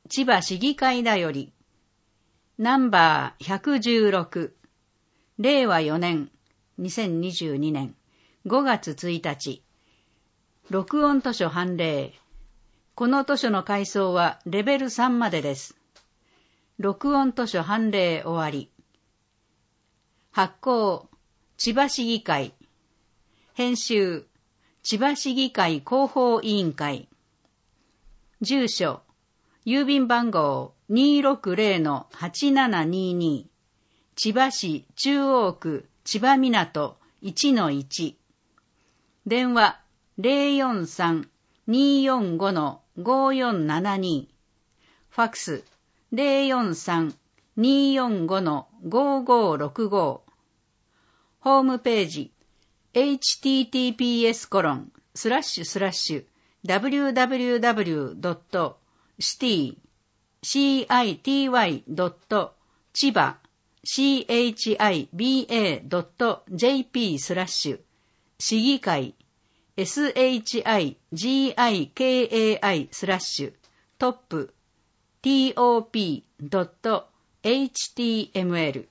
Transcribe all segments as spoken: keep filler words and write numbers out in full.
千葉市議会だより、ナンバーひゃくじゅうろく、れいわよねん、にせんにじゅうにねんごがつついたち、録音図書判例。この図書の階層はレベルさんまでです。録音図書判例終わり。発行、千葉市議会。編集、千葉市議会広報委員会。住所、郵便番号 にーろくぜろのはちななにーにー、千葉市中央区千葉港 いちのいち。電話 ゼロよんさん にーよんご ごーよんななにー。ファックス ゼロよんさん にーよんご ごーごーろくご。ホームページ エイチティーティーピーエスコロンスラッシュスラッシュダブリューダブリューダブリュードットシティシーアイティーワイドット千葉シーエイチアイビーエードットジェーピースラッシュ市議会 エスエイチアイジーアイケーエーアイ スラッシュトップ トップ ドット エイチティーエムエル。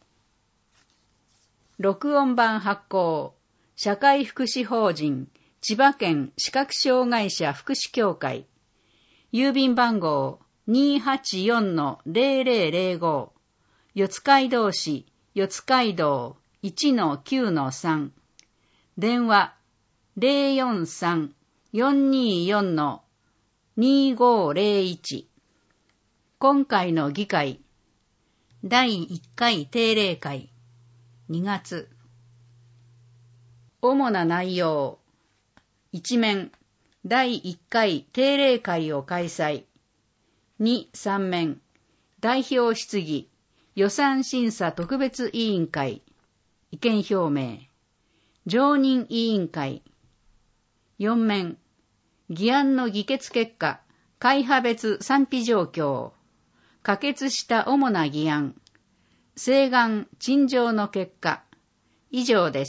録音版発行、社会福祉法人千葉県視覚障害者福祉協会。郵便番号 にーはちよんのぜろぜろぜろご。四街道市四街道 いちのきゅうのさん。電話 ゼロよんさん よんにーよん にーごーぜろいち。今回の議会、だいいっかい定例会、にがつ。主な内容。一面、だいいっかい定例会を開催。に、三面、代表質疑、予算審査特別委員会、意見表明、常任委員会。よん面、議案の議決結果、会派別賛否状況、可決した主な議案、請願陳情の結果、以上です。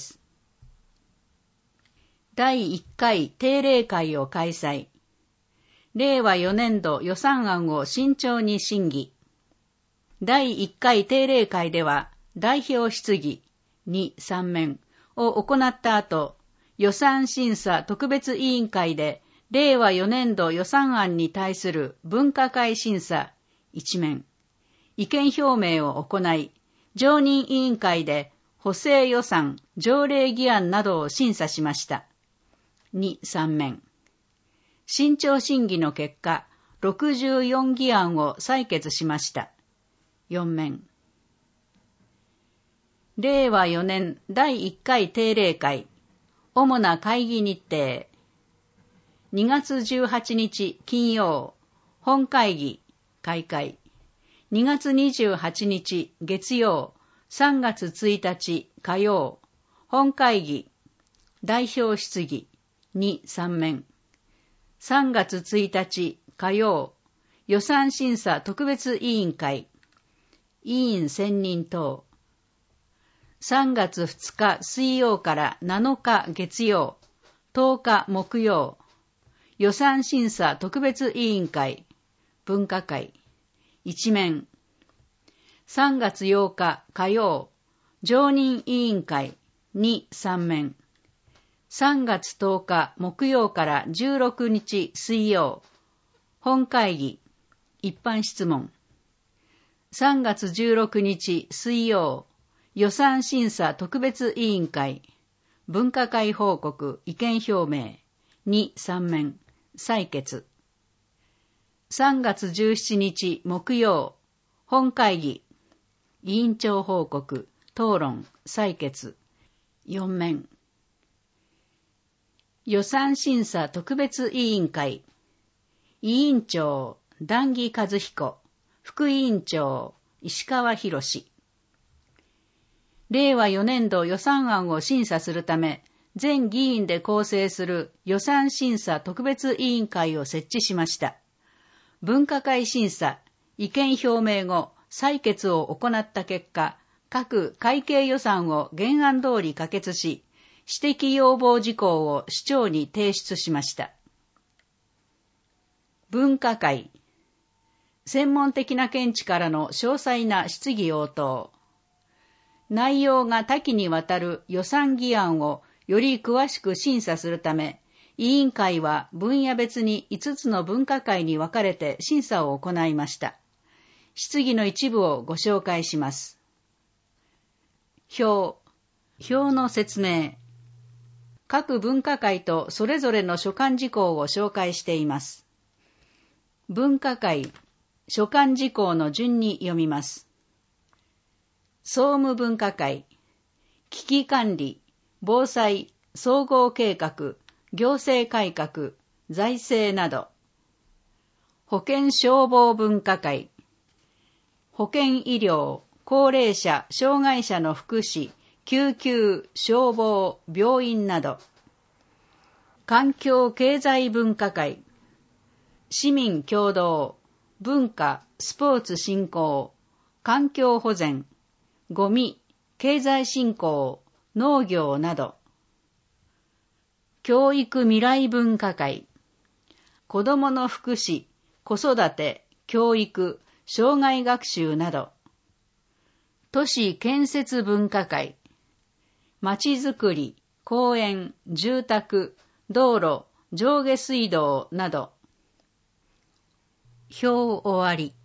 だいいっかい定例会を開催。れいわよねんど予算案を慎重に審議。だいいっかい定例会では、代表質疑に、三面を行った後、予算審査特別委員会で、れいわよねんど予算案に対する分科会審査いち面、意見表明を行い、常任委員会で補正予算、条例議案などを審査しました。に、三面。慎重審議の結果、ろくじゅうよん議案を採決しました。よん面。れいわよねんだいいっかい定例会、主な会議日程。にがつじゅうはちにち金曜、本会議、開会。にがつにじゅうはちにち月曜、さんがつついたち火曜、本会議、代表質疑、に、三面。さんがつついたち火曜、予算審査特別委員会、委員選任等。さんがつふつか水曜からなのか月曜、とおか木曜、予算審査特別委員会、分科会、一面。さんがつようか火曜、常任委員会、に、三面。さんがつとおか木曜からじゅうろくにち水曜、本会議、一般質問。さんがつじゅうろくにち水曜、予算審査特別委員会、分科会報告、意見表明、に、三面、採決。さんがつじゅうしちにち木曜、本会議、委員長報告、討論、採決、よん面。予算審査特別委員会、委員長、談義和彦、副委員長、石川博士。れいわよねんど予算案を審査するため、全議員で構成する予算審査特別委員会を設置しました。分科会審査、意見表明後、採決を行った結果、各会計予算を原案通り可決し、指摘要望事項を市長に提出しました。分科会。 専門的な見地からの詳細な質疑応答。内容が多岐にわたる予算議案をより詳しく審査するため、委員会は分野別にいつつの分科会に分かれて審査を行いました。質疑の一部をご紹介します。表。表の説明。各分科会とそれぞれの所管事項を紹介しています。分科会、所管事項の順に読みます。総務分科会、危機管理、防災、総合計画、行政改革、財政など。保健消防分科会、保健医療、高齢者、障害者の福祉、救急、消防、病院など。環境経済分科会、市民共同、文化、スポーツ振興、環境保全、ゴミ、経済振興、農業など。教育未来分科会、子どもの福祉、子育て、教育、障害学習など。都市建設分科会、まちづくり、公園、住宅、道路、上下水道など。表終わり。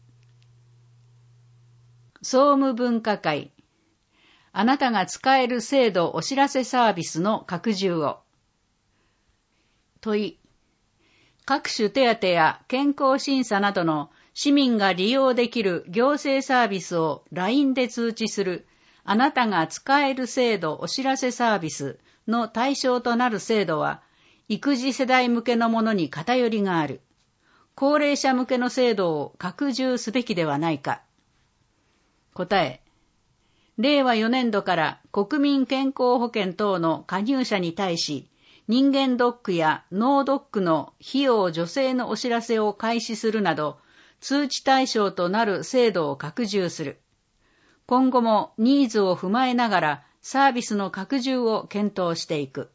総務分科会、あなたが使える制度お知らせサービスの拡充を。問い。各種手当や健康審査などの市民が利用できる行政サービスを ライン で通知するあなたが使える制度お知らせサービスの対象となる制度は、育児世代向けのものに偏りがある。高齢者向けの制度を拡充すべきではないか。答え。れいわよねんどから国民健康保険等の加入者に対し、人間ドックや脳ドックの費用助成のお知らせを開始するなど、通知対象となる制度を拡充する。今後もニーズを踏まえながらサービスの拡充を検討していく。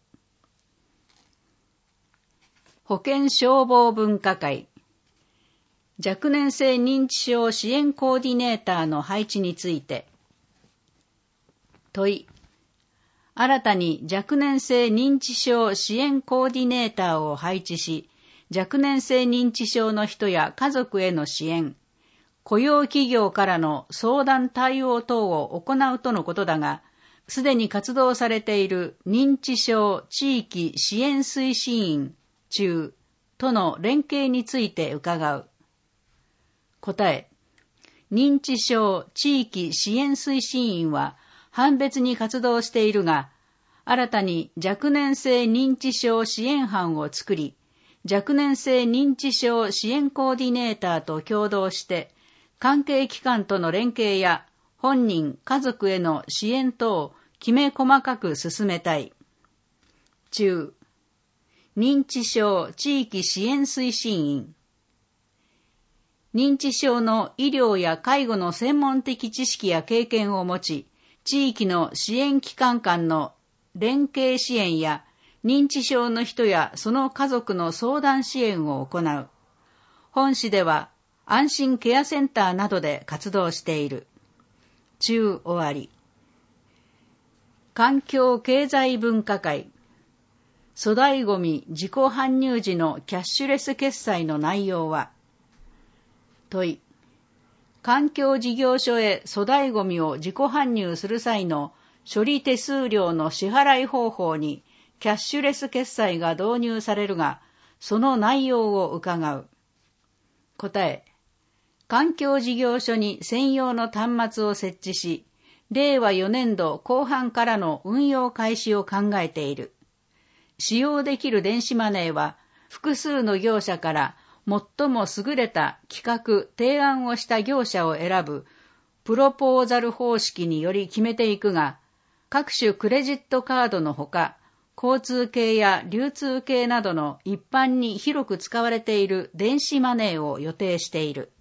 保健消防分科会、若年性認知症支援コーディネーターの配置について。問い。新たに若年性認知症支援コーディネーターを配置し、若年性認知症の人や家族への支援、雇用企業からの相談対応等を行うとのことだが、すでに活動されている認知症地域支援推進員中との連携について伺う。答え。認知症地域支援推進員は班別に活動しているが、新たに若年性認知症支援班を作り、若年性認知症支援コーディネーターと共同して、関係機関との連携や本人、家族への支援等をきめ細かく進めたい。中、認知症地域支援推進員。認知症の医療や介護の専門的知識や経験を持ち、地域の支援機関間の連携支援や認知症の人やその家族の相談支援を行う。本市では安心ケアセンターなどで活動している。中終わり。環境経済分科会。粗大ごみ自己搬入時のキャッシュレス決済の内容は。問い。環境事業所へ粗大ごみを自己搬入する際の処理手数料の支払い方法にキャッシュレス決済が導入されるが、その内容を伺う。答え。環境事業所に専用の端末を設置し、れいわよねんどこう半からの運用開始を考えている。使用できる電子マネーは複数の業者から最も優れた企画・提案をした業者を選ぶプロポーザル方式により決めていくが、各種クレジットカードのほか、交通系や流通系などの一般に広く使われている電子マネーを予定している。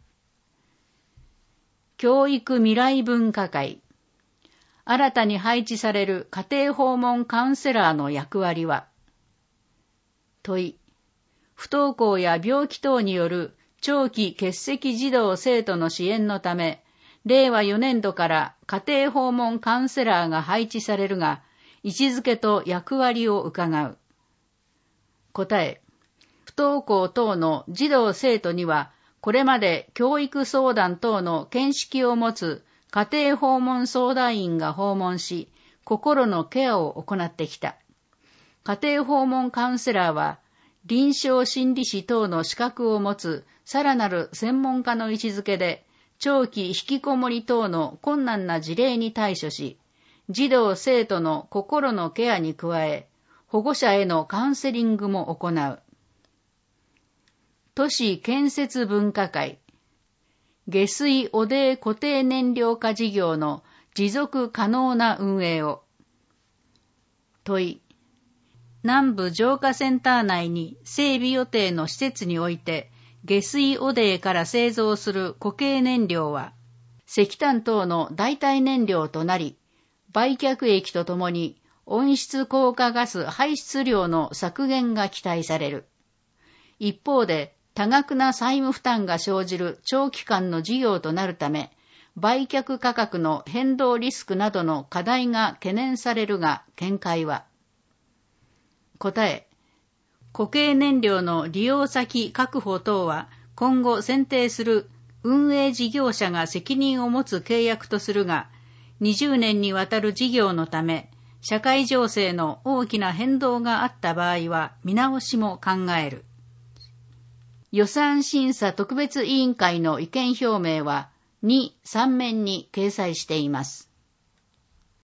教育未来分科会。新たに配置される家庭訪問カウンセラーの役割は。問い。不登校や病気等による長期欠席児童生徒の支援のため、れいわよねんどから家庭訪問カウンセラーが配置されるが、位置づけと役割を伺う。答え、不登校等の児童生徒には、これまで教育相談等の見識を持つ家庭訪問相談員が訪問し、心のケアを行ってきた。家庭訪問カウンセラーは、臨床心理士等の資格を持つさらなる専門家の位置づけで、長期引きこもり等の困難な事例に対処し、児童生徒の心のケアに加え、保護者へのカウンセリングも行う。都市建設分科会、下水汚泥固定燃料化事業の持続可能な運営を。問い、南部浄化センター内に整備予定の施設において、下水汚泥から製造する固形燃料は、石炭等の代替燃料となり、売却益とともに温室効果ガス排出量の削減が期待される。一方で、多額な債務負担が生じる長期間の事業となるため、売却価格の変動リスクなどの課題が懸念されるが、見解は。答え、固形燃料の利用先確保等は今後選定する運営事業者が責任を持つ契約とするが、にじゅうねんにわたる事業のため、社会情勢の大きな変動があった場合は見直しも考える。予算審査特別委員会の意見表明はに、さんめんに掲載しています。